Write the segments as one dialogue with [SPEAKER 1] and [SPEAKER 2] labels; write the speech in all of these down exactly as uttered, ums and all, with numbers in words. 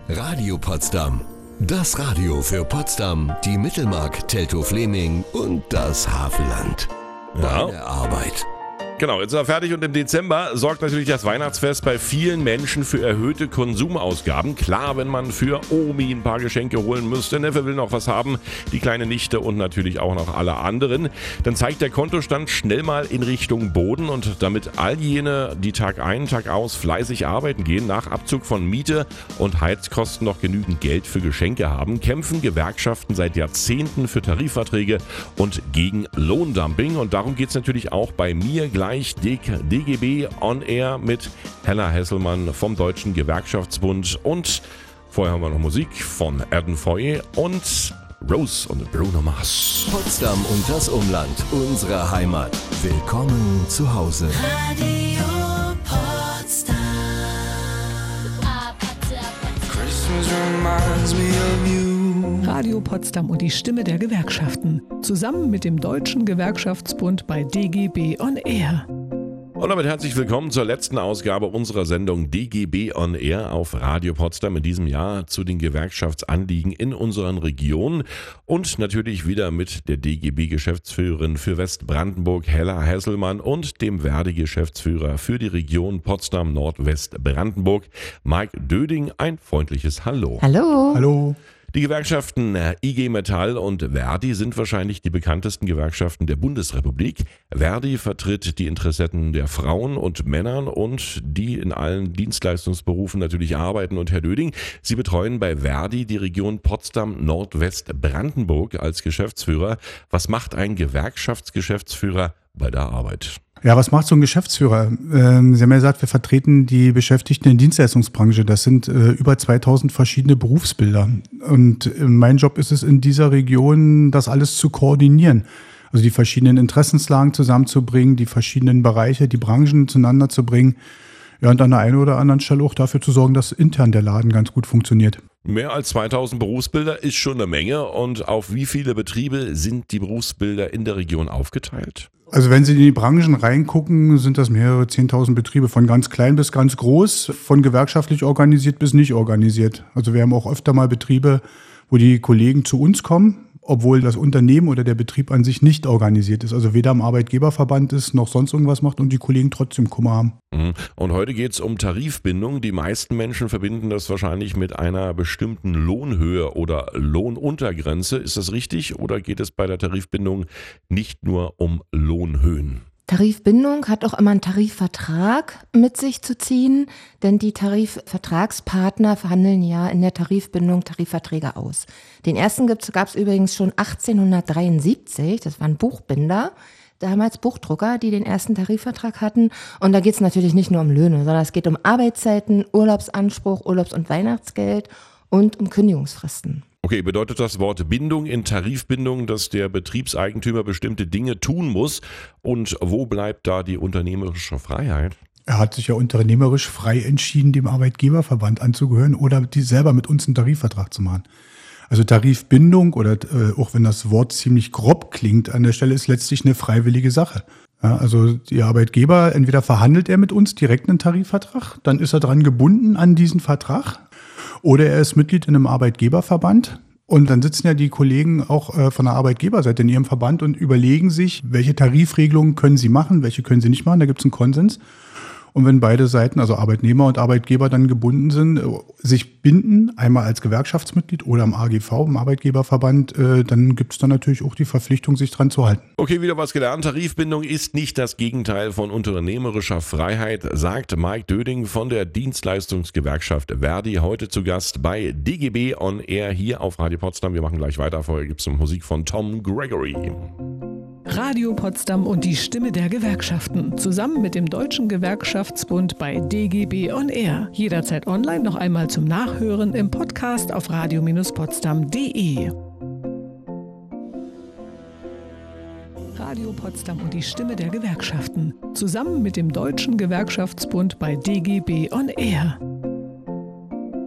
[SPEAKER 1] Radio Potsdam. Das Radio für Potsdam, die Mittelmark, Teltow-Fleming und das Havelland.
[SPEAKER 2] Ja.
[SPEAKER 1] Bei der Arbeit.
[SPEAKER 2] Genau, jetzt ist er fertig und im Dezember sorgt natürlich das Weihnachtsfest bei vielen Menschen für erhöhte Konsumausgaben. Klar, wenn man für Omi ein paar Geschenke holen muss, der Neffe will noch was haben, die kleine Nichte und natürlich auch noch alle anderen, dann zeigt der Kontostand schnell mal in Richtung Boden und damit all jene, die Tag ein, Tag aus fleißig arbeiten gehen, nach Abzug von Miete und Heizkosten noch genügend Geld für Geschenke haben, kämpfen Gewerkschaften seit Jahrzehnten für Tarifverträge und gegen Lohndumping und darum geht es natürlich auch bei mir gleich. D G B on Air mit Hella Hesselmann vom Deutschen Gewerkschaftsbund und vorher haben wir noch Musik von Adam Foy und Rose und Bruno Mars.
[SPEAKER 1] Potsdam und das Umland, unsere Heimat. Willkommen zu Hause.
[SPEAKER 3] Radio Potsdam.
[SPEAKER 4] Christmas reminds me of you.
[SPEAKER 5] Radio Potsdam und die Stimme der Gewerkschaften. Zusammen mit dem Deutschen Gewerkschaftsbund bei D G B on Air.
[SPEAKER 2] Und damit herzlich willkommen zur letzten Ausgabe unserer Sendung D G B on Air auf Radio Potsdam in diesem Jahr zu den Gewerkschaftsanliegen in unseren Regionen und natürlich wieder mit der D G B-Geschäftsführerin für Westbrandenburg Hella Hesselmann und dem Verdi-Geschäftsführer für die Region Potsdam-Nordwestbrandenburg Mike Döding. Ein freundliches Hallo.
[SPEAKER 6] Hallo.
[SPEAKER 7] Hallo.
[SPEAKER 2] Die Gewerkschaften I G Metall und Verdi sind wahrscheinlich die bekanntesten Gewerkschaften der Bundesrepublik. Verdi vertritt die Interessen der Frauen und Männern und die in allen Dienstleistungsberufen natürlich arbeiten. Und Herr Döding, Sie betreuen bei Verdi die Region Potsdam-Nordwestbrandenburg als Geschäftsführer. Was macht ein Gewerkschaftsgeschäftsführer bei der Arbeit?
[SPEAKER 7] Ja, was macht so ein Geschäftsführer? Ähm, Sie haben ja gesagt, wir vertreten die Beschäftigten in der Dienstleistungsbranche. Das sind äh, über zweitausend verschiedene Berufsbilder. Und äh, mein Job ist es in dieser Region, das alles zu koordinieren. Also die verschiedenen Interessenslagen zusammenzubringen, die verschiedenen Bereiche, die Branchen zueinander zu bringen. Ja, und an der einen oder anderen Stelle auch dafür zu sorgen, dass intern der Laden ganz gut funktioniert.
[SPEAKER 2] Mehr als zweitausend Berufsbilder ist schon eine Menge. Und auf wie viele Betriebe sind die Berufsbilder in der Region aufgeteilt?
[SPEAKER 7] Also wenn Sie in die Branchen reingucken, sind das mehrere zehntausend Betriebe, von ganz klein bis ganz groß, von gewerkschaftlich organisiert bis nicht organisiert. Also wir haben auch öfter mal Betriebe, wo die Kollegen zu uns kommen, obwohl das Unternehmen oder der Betrieb an sich nicht organisiert ist. Also weder im Arbeitgeberverband ist, noch sonst irgendwas macht und die Kollegen trotzdem Kummer haben.
[SPEAKER 2] Und heute geht es um Tarifbindung. Die meisten Menschen verbinden das wahrscheinlich mit einer bestimmten Lohnhöhe oder Lohnuntergrenze. Ist das richtig oder geht es bei der Tarifbindung nicht nur um Lohnhöhen?
[SPEAKER 6] Tarifbindung hat auch immer einen Tarifvertrag mit sich zu ziehen, denn die Tarifvertragspartner verhandeln ja in der Tarifbindung Tarifverträge aus. Den ersten gab es übrigens schon achtzehnhundertdreiundsiebzig, das waren Buchbinder, damals Buchdrucker, die den ersten Tarifvertrag hatten. Und da geht es natürlich nicht nur um Löhne, sondern es geht um Arbeitszeiten, Urlaubsanspruch, Urlaubs- und Weihnachtsgeld und um Kündigungsfristen.
[SPEAKER 2] Okay, bedeutet das Wort Bindung in Tarifbindung, dass der Betriebseigentümer bestimmte Dinge tun muss? Und wo bleibt da die unternehmerische Freiheit?
[SPEAKER 7] Er hat sich ja unternehmerisch frei entschieden, dem Arbeitgeberverband anzugehören oder die selber mit uns einen Tarifvertrag zu machen. Also Tarifbindung oder äh, auch wenn das Wort ziemlich grob klingt, an der Stelle ist letztlich eine freiwillige Sache. Ja, also der Arbeitgeber, entweder verhandelt er mit uns direkt einen Tarifvertrag, dann ist er dran gebunden an diesen Vertrag. Oder er ist Mitglied in einem Arbeitgeberverband und dann sitzen ja die Kollegen auch äh, von der Arbeitgeberseite in ihrem Verband und überlegen sich, welche Tarifregelungen können sie machen, welche können sie nicht machen, da gibt es einen Konsens. Und wenn beide Seiten, also Arbeitnehmer und Arbeitgeber, dann gebunden sind, sich binden, einmal als Gewerkschaftsmitglied oder im A G V, im Arbeitgeberverband, äh, dann gibt es dann natürlich auch die Verpflichtung, sich dran zu halten.
[SPEAKER 2] Okay, wieder was gelernt. Tarifbindung ist nicht das Gegenteil von unternehmerischer Freiheit, sagt Mike Döding von der Dienstleistungsgewerkschaft Verdi. Heute zu Gast bei D G B on Air hier auf Radio Potsdam. Wir machen gleich weiter. Vorher gibt es Musik von Tom Gregory.
[SPEAKER 5] Radio Potsdam und die Stimme der Gewerkschaften. Zusammen mit dem Deutschen Gewerkschaftsbund bei D G B on Air. Jederzeit online noch einmal zum Nachhören im Podcast auf radio Potsdam punkt de. Radio Potsdam und die Stimme der Gewerkschaften. Zusammen mit dem Deutschen Gewerkschaftsbund bei D G B on Air.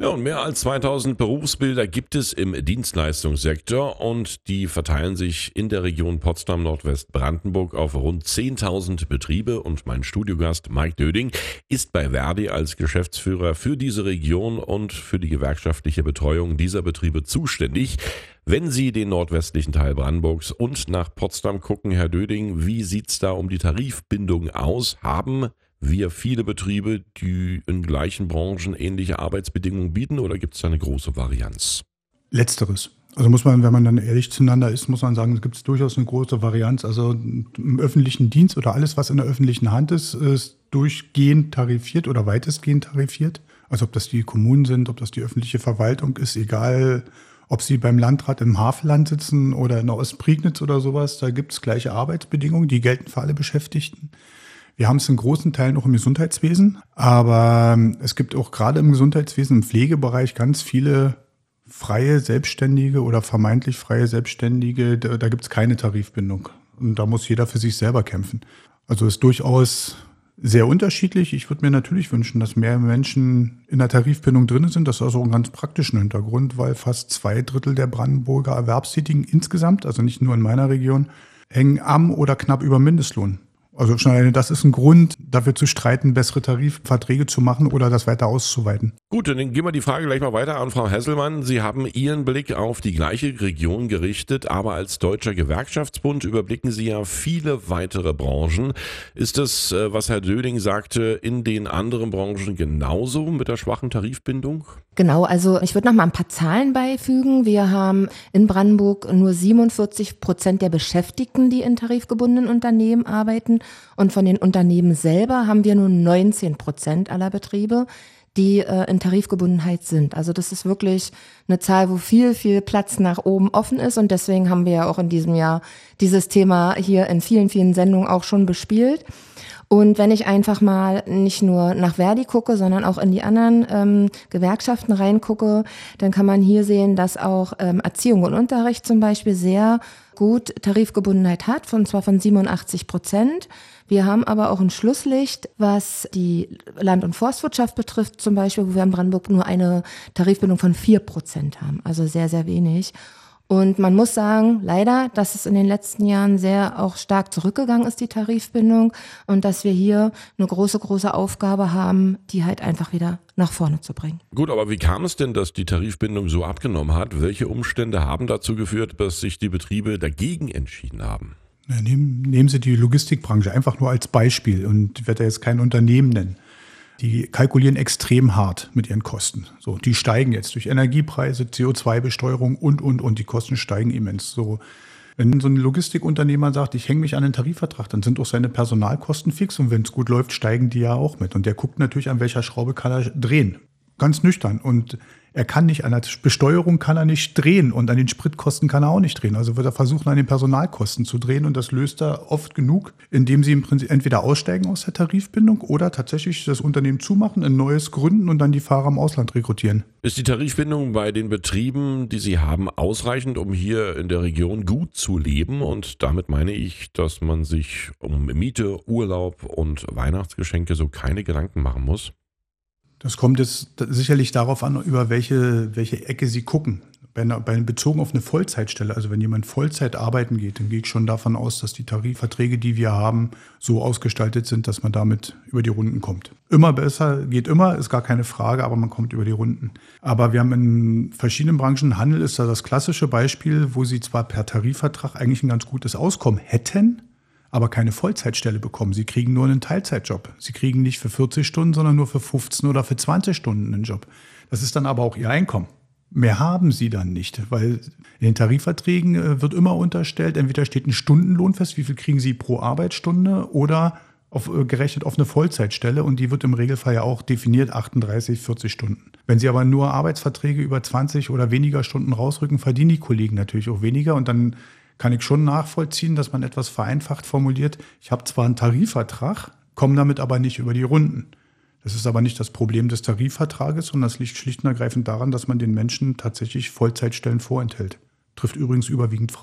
[SPEAKER 2] Ja, und mehr als zweitausend Berufsbilder gibt es im Dienstleistungssektor und die verteilen sich in der Region Potsdam-Nordwest-Brandenburg auf rund zehntausend Betriebe. Und mein Studiogast Mike Döding ist bei Verdi als Geschäftsführer für diese Region und für die gewerkschaftliche Betreuung dieser Betriebe zuständig. Wenn Sie den nordwestlichen Teil Brandenburgs und nach Potsdam gucken, Herr Döding, wie sieht's da um die Tarifbindung aus? Haben wir viele Betriebe, die in gleichen Branchen ähnliche Arbeitsbedingungen bieten, oder gibt es da eine große Varianz?
[SPEAKER 7] Letzteres. Also muss man, wenn man dann ehrlich zueinander ist, muss man sagen, es gibt durchaus eine große Varianz. Also im öffentlichen Dienst oder alles, was in der öffentlichen Hand ist, ist durchgehend tarifiert oder weitestgehend tarifiert. Also ob das die Kommunen sind, ob das die öffentliche Verwaltung ist, egal ob sie beim Landrat im Havelland sitzen oder in der Ostprignitz oder sowas, da gibt es gleiche Arbeitsbedingungen, die gelten für alle Beschäftigten. Wir haben es in großen Teilen auch im Gesundheitswesen, aber es gibt auch gerade im Gesundheitswesen, im Pflegebereich ganz viele freie Selbstständige oder vermeintlich freie Selbstständige. Da, da gibt es keine Tarifbindung und da muss jeder für sich selber kämpfen. Also ist durchaus sehr unterschiedlich. Ich würde mir natürlich wünschen, dass mehr Menschen in der Tarifbindung drin sind. Das hat also einen ganz praktischen Hintergrund, weil fast zwei Drittel der Brandenburger Erwerbstätigen insgesamt, also nicht nur in meiner Region, hängen am oder knapp über Mindestlohn. Also schon alleine das ist ein Grund, dafür zu streiten, bessere Tarifverträge zu machen oder das weiter auszuweiten.
[SPEAKER 2] Gut, dann gehen wir die Frage gleich mal weiter an Frau Hesselmann. Sie haben Ihren Blick auf die gleiche Region gerichtet, aber als Deutscher Gewerkschaftsbund überblicken Sie ja viele weitere Branchen. Ist das, was Herr Döding sagte, in den anderen Branchen genauso mit der schwachen Tarifbindung?
[SPEAKER 6] Genau, also ich würde noch mal ein paar Zahlen beifügen. Wir haben in Brandenburg nur siebenundvierzig Prozent der Beschäftigten, die in tarifgebundenen Unternehmen arbeiten. Und von den Unternehmen selber haben wir nur neunzehn Prozent aller Betriebe, die äh, in Tarifgebundenheit sind. Also das ist wirklich eine Zahl, wo viel, viel Platz nach oben offen ist. Und deswegen haben wir ja auch in diesem Jahr dieses Thema hier in vielen, vielen Sendungen auch schon bespielt. Und wenn ich einfach mal nicht nur nach Verdi gucke, sondern auch in die anderen ähm, Gewerkschaften reingucke, dann kann man hier sehen, dass auch ähm, Erziehung und Unterricht zum Beispiel sehr gut Tarifgebundenheit hat, und zwar von siebenundachtzig Prozent. Wir haben aber auch ein Schlusslicht, was die Land- und Forstwirtschaft betrifft, zum Beispiel, wo wir in Brandenburg nur eine Tarifbindung von vier Prozent haben, also sehr, sehr wenig. Und man muss sagen, leider, dass es in den letzten Jahren sehr auch stark zurückgegangen ist, die Tarifbindung, und dass wir hier eine große, große Aufgabe haben, die halt einfach wieder nach vorne zu bringen.
[SPEAKER 2] Gut, aber wie kam es denn, dass die Tarifbindung so abgenommen hat? Welche Umstände haben dazu geführt, dass sich die Betriebe dagegen entschieden haben?
[SPEAKER 7] Ja, nehmen, nehmen Sie die Logistikbranche einfach nur als Beispiel, und ich werde jetzt kein Unternehmen nennen. Die kalkulieren extrem hart mit ihren Kosten. So, die steigen jetzt durch Energiepreise, C O zwei Besteuerung und, und, und. Die Kosten steigen immens. So, wenn so ein Logistikunternehmer sagt, ich hänge mich an den Tarifvertrag, dann sind auch seine Personalkosten fix. Und wenn es gut läuft, steigen die ja auch mit. Und der guckt natürlich, an welcher Schraube kann er drehen. Ganz nüchtern. Und er kann nicht, an der Besteuerung kann er nicht drehen und an den Spritkosten kann er auch nicht drehen. Also wird er versuchen, an den Personalkosten zu drehen, und das löst er oft genug, indem sie im Prinzip entweder aussteigen aus der Tarifbindung oder tatsächlich das Unternehmen zumachen, ein neues gründen und dann die Fahrer im Ausland rekrutieren.
[SPEAKER 2] Ist die Tarifbindung bei den Betrieben, die Sie haben, ausreichend, um hier in der Region gut zu leben? Und damit meine ich, dass man sich um Miete, Urlaub und Weihnachtsgeschenke so keine Gedanken machen muss?
[SPEAKER 7] Das kommt jetzt sicherlich darauf an, über welche, welche Ecke Sie gucken. Bei, bei bezogen auf eine Vollzeitstelle, also wenn jemand Vollzeit arbeiten geht, dann gehe ich schon davon aus, dass die Tarifverträge, die wir haben, so ausgestaltet sind, dass man damit über die Runden kommt. Immer besser, geht immer, ist gar keine Frage, aber man kommt über die Runden. Aber wir haben in verschiedenen Branchen, Handel ist da das klassische Beispiel, wo Sie zwar per Tarifvertrag eigentlich ein ganz gutes Auskommen hätten, aber keine Vollzeitstelle bekommen. Sie kriegen nur einen Teilzeitjob. Sie kriegen nicht für vierzig Stunden, sondern nur für fünfzehn oder für zwanzig Stunden einen Job. Das ist dann aber auch Ihr Einkommen. Mehr haben Sie dann nicht, weil in den Tarifverträgen wird immer unterstellt, entweder steht ein Stundenlohn fest, wie viel kriegen Sie pro Arbeitsstunde, oder auf, gerechnet auf eine Vollzeitstelle, und die wird im Regelfall ja auch definiert, achtunddreißig, vierzig Stunden. Wenn Sie aber nur Arbeitsverträge über zwanzig oder weniger Stunden rausrücken, verdienen die Kollegen natürlich auch weniger, und dann kann ich schon nachvollziehen, dass man etwas vereinfacht formuliert, ich habe zwar einen Tarifvertrag, komme damit aber nicht über die Runden. Das ist aber nicht das Problem des Tarifvertrages, sondern das liegt schlicht und ergreifend daran, dass man den Menschen tatsächlich Vollzeitstellen vorenthält. Trifft übrigens überwiegend Frauen.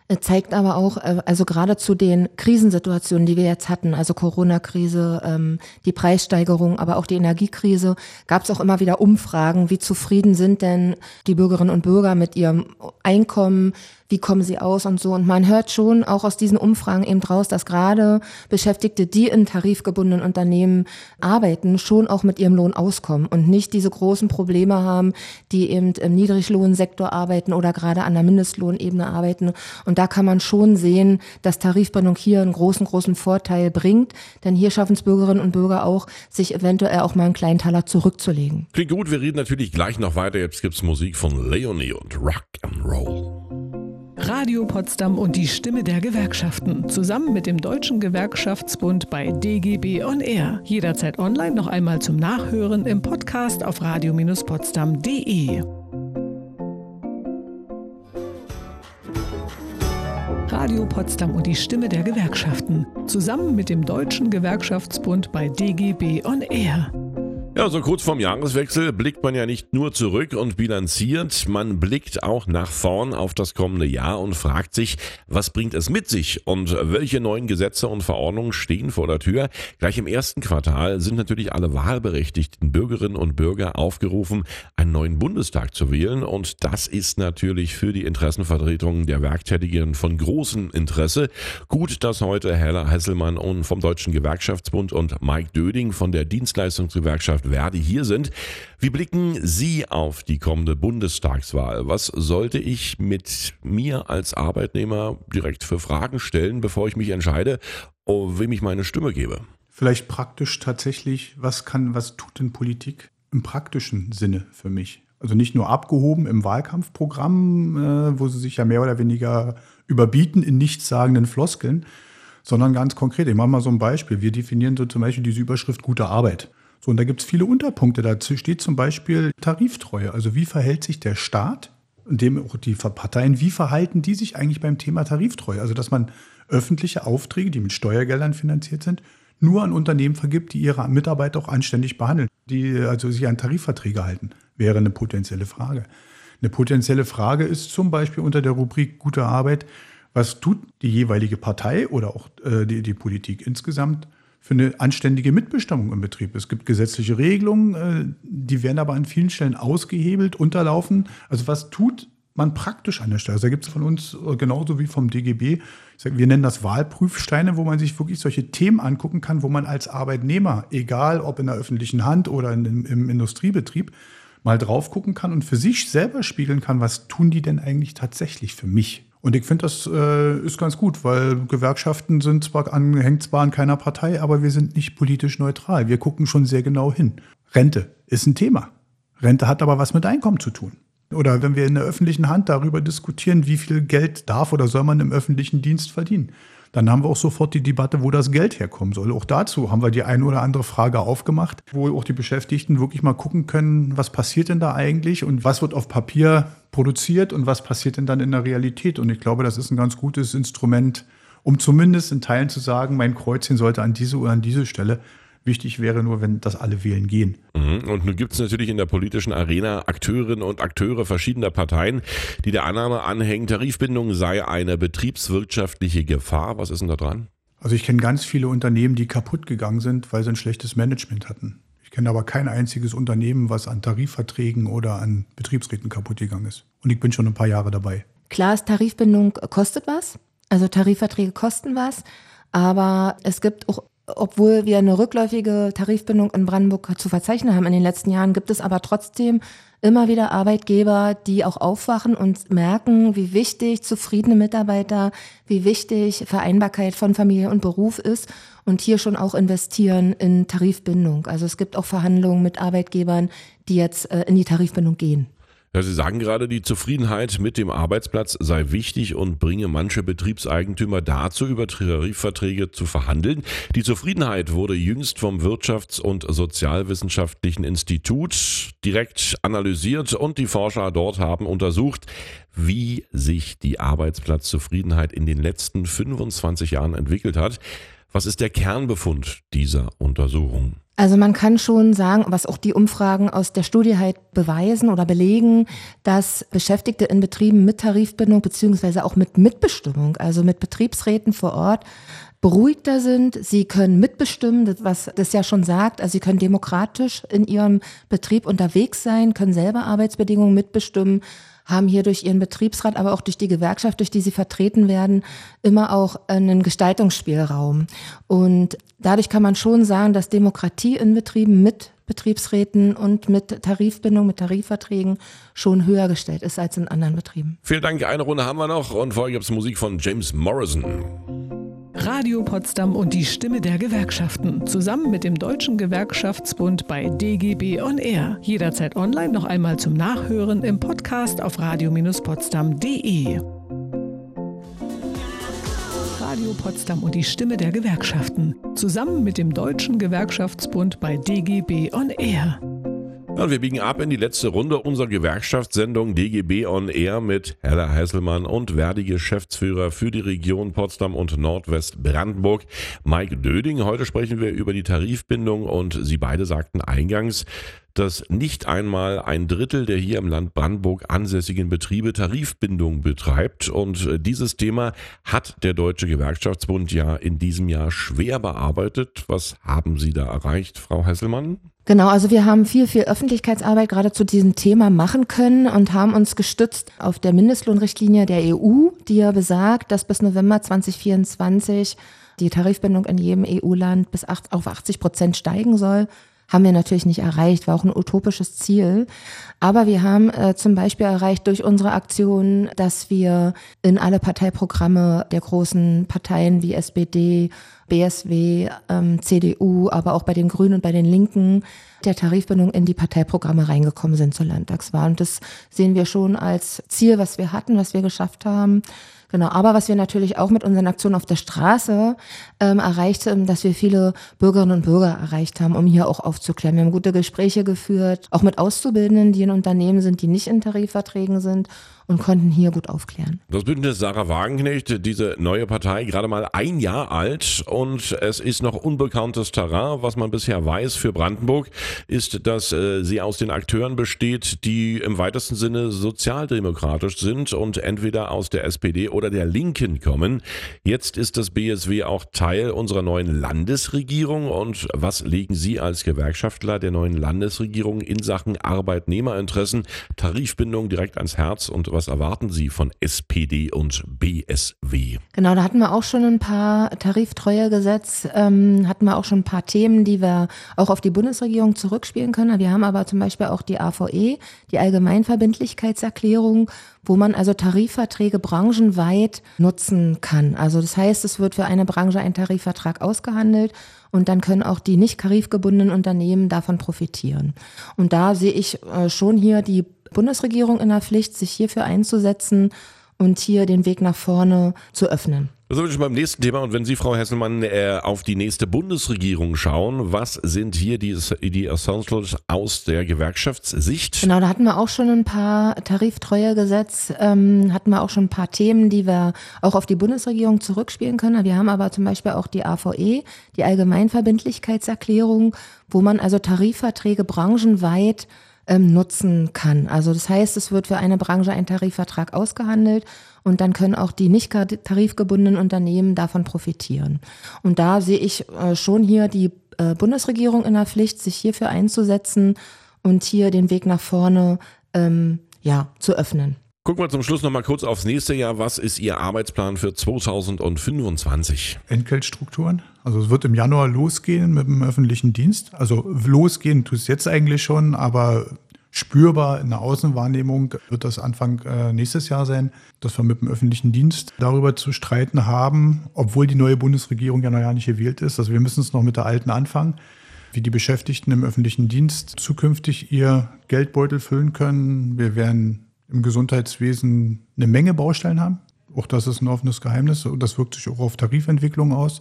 [SPEAKER 6] Zeigt aber auch, also gerade zu den Krisensituationen, die wir jetzt hatten, also Corona-Krise, ähm, die Preissteigerung, aber auch die Energiekrise, gab es auch immer wieder Umfragen, wie zufrieden sind denn die Bürgerinnen und Bürger mit ihrem Einkommen, wie kommen sie aus und so. Und man hört schon auch aus diesen Umfragen eben raus, dass gerade Beschäftigte, die in tarifgebundenen Unternehmen arbeiten, schon auch mit ihrem Lohn auskommen und nicht diese großen Probleme haben, die eben im Niedriglohnsektor arbeiten oder gerade an der Mindestlohnebene arbeiten. Und da kann man schon sehen, dass Tarifbindung hier einen großen, großen Vorteil bringt. Denn hier schaffen es Bürgerinnen und Bürger auch, sich eventuell auch mal einen kleinen Taler zurückzulegen.
[SPEAKER 2] Klingt gut, wir reden natürlich gleich noch weiter. Jetzt gibt's Musik von Leonie und Rock'n'Roll.
[SPEAKER 5] Radio Potsdam und die Stimme der Gewerkschaften. Zusammen mit dem Deutschen Gewerkschaftsbund bei D G B on Air. Jederzeit online noch einmal zum Nachhören im Podcast auf radio Bindestrich potsdam punkt de. Radio Potsdam und die Stimme der Gewerkschaften. Zusammen mit dem Deutschen Gewerkschaftsbund bei D G B on Air.
[SPEAKER 2] Ja, so kurz vorm Jahreswechsel blickt man ja nicht nur zurück und bilanziert, man blickt auch nach vorn auf das kommende Jahr und fragt sich, was bringt es mit sich und welche neuen Gesetze und Verordnungen stehen vor der Tür. Gleich im ersten Quartal sind natürlich alle wahlberechtigten Bürgerinnen und Bürger aufgerufen, einen neuen Bundestag zu wählen und das ist natürlich für die Interessenvertretungen der Werktätigen von großem Interesse. Gut, dass heute Hella Hesselmann und vom Deutschen Gewerkschaftsbund und Mike Döding von der Dienstleistungsgewerkschaft Verdi hier sind. Wie blicken Sie auf die kommende Bundestagswahl? Was sollte ich mit mir als Arbeitnehmer direkt für Fragen stellen, bevor ich mich entscheide, wem ich meine Stimme gebe?
[SPEAKER 7] Vielleicht praktisch tatsächlich, was kann, was tut denn Politik im praktischen Sinne für mich? Also nicht nur abgehoben im Wahlkampfprogramm, äh, wo sie sich ja mehr oder weniger überbieten in nichtssagenden Floskeln, sondern ganz konkret. Ich mache mal so ein Beispiel. Wir definieren so zum Beispiel diese Überschrift gute Arbeit. So, und da gibt es viele Unterpunkte. Dazu steht zum Beispiel Tariftreue. Also wie verhält sich der Staat, und dem auch die Parteien, wie verhalten die sich eigentlich beim Thema Tariftreue? Also dass man öffentliche Aufträge, die mit Steuergeldern finanziert sind, nur an Unternehmen vergibt, die ihre Mitarbeiter auch anständig behandeln, die also sich an Tarifverträge halten, wäre eine potenzielle Frage. Eine potenzielle Frage ist zum Beispiel unter der Rubrik gute Arbeit, was tut die jeweilige Partei oder auch äh, die, die Politik insgesamt für eine anständige Mitbestimmung im Betrieb. Es gibt gesetzliche Regelungen, die werden aber an vielen Stellen ausgehebelt, unterlaufen. Also was tut man praktisch an der Stelle? Also da gibt es von uns genauso wie vom D G B, ich sag, wir nennen das Wahlprüfsteine, wo man sich wirklich solche Themen angucken kann, wo man als Arbeitnehmer, egal ob in der öffentlichen Hand oder in, im Industriebetrieb, mal drauf gucken kann und für sich selber spiegeln kann, was tun die denn eigentlich tatsächlich für mich? Und ich finde, das äh, ist ganz gut, weil Gewerkschaften sind zwar an, hängen zwar an keiner Partei, aber wir sind nicht politisch neutral. Wir gucken schon sehr genau hin. Rente ist ein Thema. Rente hat aber was mit Einkommen zu tun. Oder wenn wir in der öffentlichen Hand darüber diskutieren, wie viel Geld darf oder soll man im öffentlichen Dienst verdienen, dann haben wir auch sofort die Debatte, wo das Geld herkommen soll. Auch dazu haben wir die eine oder andere Frage aufgemacht, wo auch die Beschäftigten wirklich mal gucken können, was passiert denn da eigentlich und was wird auf Papier produziert und was passiert denn dann in der Realität. Und ich glaube, das ist ein ganz gutes Instrument, um zumindest in Teilen zu sagen, mein Kreuzchen sollte an diese oder an diese Stelle. Wichtig wäre nur, wenn das alle wählen gehen.
[SPEAKER 2] Und nun gibt es natürlich in der politischen Arena Akteurinnen und Akteure verschiedener Parteien, die der Annahme anhängen, Tarifbindung sei eine betriebswirtschaftliche Gefahr. Was ist denn da dran?
[SPEAKER 7] Also ich kenne ganz viele Unternehmen, die kaputt gegangen sind, weil sie ein schlechtes Management hatten. Ich kenne aber kein einziges Unternehmen, was an Tarifverträgen oder an Betriebsräten kaputt gegangen ist. Und ich bin schon ein paar Jahre dabei.
[SPEAKER 6] Klar ist, Tarifbindung kostet was. Also Tarifverträge kosten was. Aber es gibt auch, obwohl wir eine rückläufige Tarifbindung in Brandenburg zu verzeichnen haben in den letzten Jahren, gibt es aber trotzdem immer wieder Arbeitgeber, die auch aufwachen und merken, wie wichtig zufriedene Mitarbeiter, wie wichtig Vereinbarkeit von Familie und Beruf ist und hier schon auch investieren in Tarifbindung. Also es gibt auch Verhandlungen mit Arbeitgebern, die jetzt äh, in die Tarifbindung gehen.
[SPEAKER 2] Ja, Sie sagen gerade, die Zufriedenheit mit dem Arbeitsplatz sei wichtig und bringe manche Betriebseigentümer dazu, über Tarifverträge zu verhandeln. Die Zufriedenheit wurde jüngst vom Wirtschafts- und Sozialwissenschaftlichen Institut direkt analysiert und die Forscher dort haben untersucht, wie sich die Arbeitsplatzzufriedenheit in den letzten fünfundzwanzig Jahren entwickelt hat. Was ist der Kernbefund dieser Untersuchung?
[SPEAKER 6] Also man kann schon sagen, was auch die Umfragen aus der Studie halt beweisen oder belegen, dass Beschäftigte in Betrieben mit Tarifbindung beziehungsweise auch mit Mitbestimmung, also mit Betriebsräten vor Ort, beruhigter sind. Sie können mitbestimmen, das, was das ja schon sagt. Also sie können demokratisch in ihrem Betrieb unterwegs sein, können selber Arbeitsbedingungen mitbestimmen, haben hier durch ihren Betriebsrat, aber auch durch die Gewerkschaft, durch die sie vertreten werden, immer auch einen Gestaltungsspielraum. Und dadurch kann man schon sagen, dass Demokratie in Betrieben mit Betriebsräten und mit Tarifbindung, mit Tarifverträgen schon höher gestellt ist als in anderen Betrieben.
[SPEAKER 2] Vielen Dank, eine Runde haben wir noch und vorher gibt es Musik von James Morrison.
[SPEAKER 5] Radio Potsdam und die Stimme der Gewerkschaften. Zusammen mit dem Deutschen Gewerkschaftsbund bei D G B On Air. Jederzeit online noch einmal zum Nachhören im Podcast auf radio Potsdam punkt de. Radio Potsdam und die Stimme der Gewerkschaften. Zusammen mit dem Deutschen Gewerkschaftsbund bei D G B On Air.
[SPEAKER 2] Und wir biegen ab in die letzte Runde unserer Gewerkschaftssendung D G B On Air mit Hella Heiselmann und Verdi-Geschäftsführer für die Region Potsdam und Nordwestbrandenburg, Mike Döding. Heute sprechen wir über die Tarifbindung und Sie beide sagten eingangs, dass nicht einmal ein Drittel der hier im Land Brandenburg ansässigen Betriebe Tarifbindung betreibt. Und dieses Thema hat der Deutsche Gewerkschaftsbund ja in diesem Jahr schwer bearbeitet. Was haben Sie da erreicht, Frau Heiselmann?
[SPEAKER 6] Genau, also wir haben viel, viel Öffentlichkeitsarbeit gerade zu diesem Thema machen können und haben uns gestützt auf der Mindestlohnrichtlinie der E U, die ja besagt, dass bis November zwanzig vierundzwanzig die Tarifbindung in jedem E U-Land bis auf achtzig Prozent steigen soll. Haben wir natürlich nicht erreicht, war auch ein utopisches Ziel. Aber wir haben äh, zum Beispiel erreicht durch unsere Aktion, dass wir in alle Parteiprogramme der großen Parteien wie S P D, B S W, ähm, C D U, aber auch bei den Grünen und bei den Linken der Tarifbindung in die Parteiprogramme reingekommen sind zur Landtagswahl. Und das sehen wir schon als Ziel, was wir hatten, was wir geschafft haben. Genau, aber was wir natürlich auch mit unseren Aktionen auf der Straße ähm, erreicht haben, dass wir viele Bürgerinnen und Bürger erreicht haben, um hier auch aufzuklären. Wir haben gute Gespräche geführt, auch mit Auszubildenden, die in Unternehmen sind, die nicht in Tarifverträgen sind und konnten hier gut aufklären.
[SPEAKER 2] Das Bündnis Sarah Wagenknecht, diese neue Partei, gerade mal ein Jahr alt und es ist noch unbekanntes Terrain. Was man bisher weiß für Brandenburg ist, dass äh, sie aus den Akteuren besteht, die im weitesten Sinne sozialdemokratisch sind und entweder aus der S P D oder der Linken kommen. Jetzt ist das B S W auch Teil unserer neuen Landesregierung. Und was legen Sie als Gewerkschaftler der neuen Landesregierung in Sachen Arbeitnehmerinteressen, Tarifbindung direkt ans Herz und was erwarten Sie von S P D und B S W?
[SPEAKER 6] Genau, da hatten wir auch schon ein paar Tariftreuegesetz, ähm, hatten wir auch schon ein paar Themen, die wir auch auf die Bundesregierung zurückspielen können. Wir haben aber zum Beispiel auch die A V E, die Allgemeinverbindlichkeitserklärung, wo man also Tarifverträge branchenweit nutzen kann. Also das heißt, es wird für eine Branche ein Tarifvertrag ausgehandelt und dann können auch die nicht tarifgebundenen Unternehmen davon profitieren. Und da sehe ich äh, schon hier die Bundesregierung in der Pflicht, sich hierfür einzusetzen und hier den Weg nach vorne zu öffnen.
[SPEAKER 2] Das sind wir schon beim nächsten Thema. Und wenn Sie, Frau Hesselmann, äh, auf die nächste Bundesregierung schauen, was sind hier die, die Essentials aus der Gewerkschaftssicht?
[SPEAKER 6] Genau, da hatten wir auch schon ein paar Tariftreuegesetz, ähm, hatten wir auch schon ein paar Themen, die wir auch auf die Bundesregierung zurückspielen können. Wir haben aber zum Beispiel auch die A V E, die Allgemeinverbindlichkeitserklärung, wo man also Tarifverträge branchenweit ähm, nutzen kann. Also das heißt, es wird für eine Branche ein Tarifvertrag ausgehandelt und dann können auch die nicht tarifgebundenen Unternehmen davon profitieren. Und da sehe ich äh, schon hier die äh, Bundesregierung in der Pflicht, sich hierfür einzusetzen und hier den Weg nach vorne ähm, ja, zu öffnen.
[SPEAKER 2] Gucken wir zum Schluss noch mal kurz aufs nächste Jahr. Was ist Ihr Arbeitsplan für zweitausendfünfundzwanzig?
[SPEAKER 7] Entgeltstrukturen. Also es wird im Januar losgehen mit dem öffentlichen Dienst. Also losgehen tut es jetzt eigentlich schon, aber spürbar in der Außenwahrnehmung wird das Anfang äh, nächstes Jahr sein, dass wir mit dem öffentlichen Dienst darüber zu streiten haben, obwohl die neue Bundesregierung ja noch gar nicht gewählt ist. Also wir müssen es noch mit der alten anfangen, wie die Beschäftigten im öffentlichen Dienst zukünftig ihr Geldbeutel füllen können. Wir werden im Gesundheitswesen eine Menge Baustellen haben. Auch das ist ein offenes Geheimnis. Und das wirkt sich auch auf Tarifentwicklung aus.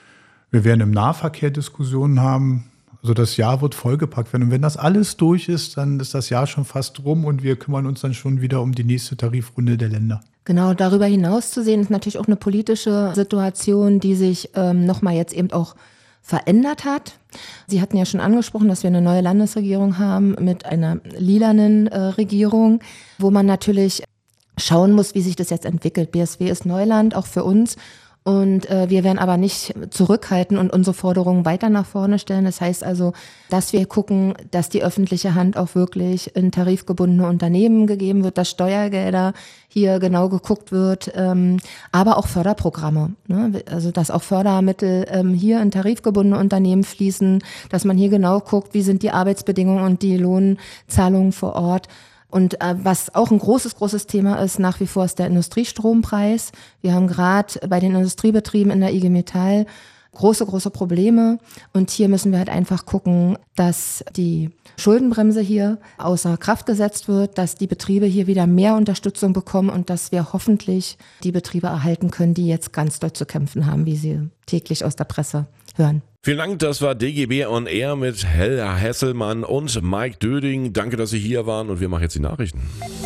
[SPEAKER 7] Wir werden im Nahverkehr Diskussionen haben. Also das Jahr wird vollgepackt werden. Und wenn das alles durch ist, dann ist das Jahr schon fast rum und wir kümmern uns dann schon wieder um die nächste Tarifrunde der Länder.
[SPEAKER 6] Genau, darüber hinaus zu sehen ist natürlich auch eine politische Situation, die sich ähm, nochmal jetzt eben auch verändert hat. Sie hatten ja schon angesprochen, dass wir eine neue Landesregierung haben mit einer lilanen äh, Regierung, wo man natürlich schauen muss, wie sich das jetzt entwickelt. B S W ist Neuland, auch für uns. Und äh, wir werden aber nicht zurückhalten und unsere Forderungen weiter nach vorne stellen. Das heißt also, dass wir gucken, dass die öffentliche Hand auch wirklich in tarifgebundene Unternehmen gegeben wird, dass Steuergelder hier genau geguckt wird, ähm, aber auch Förderprogramme. Ne? Also dass auch Fördermittel ähm, hier in tarifgebundene Unternehmen fließen, dass man hier genau guckt, wie sind die Arbeitsbedingungen und die Lohnzahlungen vor Ort. Und äh, was auch ein großes, großes Thema ist, nach wie vor ist der Industriestrompreis. Wir haben gerade bei den Industriebetrieben in der I G Metall große, große Probleme. Und hier müssen wir halt einfach gucken, dass die Schuldenbremse hier außer Kraft gesetzt wird, dass die Betriebe hier wieder mehr Unterstützung bekommen und dass wir hoffentlich die Betriebe erhalten können, die jetzt ganz doll zu kämpfen haben, wie sie täglich aus der Presse hören.
[SPEAKER 2] Vielen Dank, das war D G B on Air mit Hella Hesselmann und Mike Döding. Danke, dass Sie hier waren und wir machen jetzt die Nachrichten.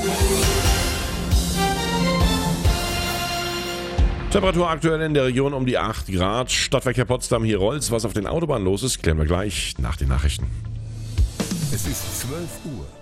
[SPEAKER 2] Temperatur aktuell in der Region um die acht Grad. Stadtverkehr Potsdam, hier rollt's. Was auf den Autobahnen los ist, klären wir gleich nach den Nachrichten.
[SPEAKER 1] Es ist zwölf Uhr.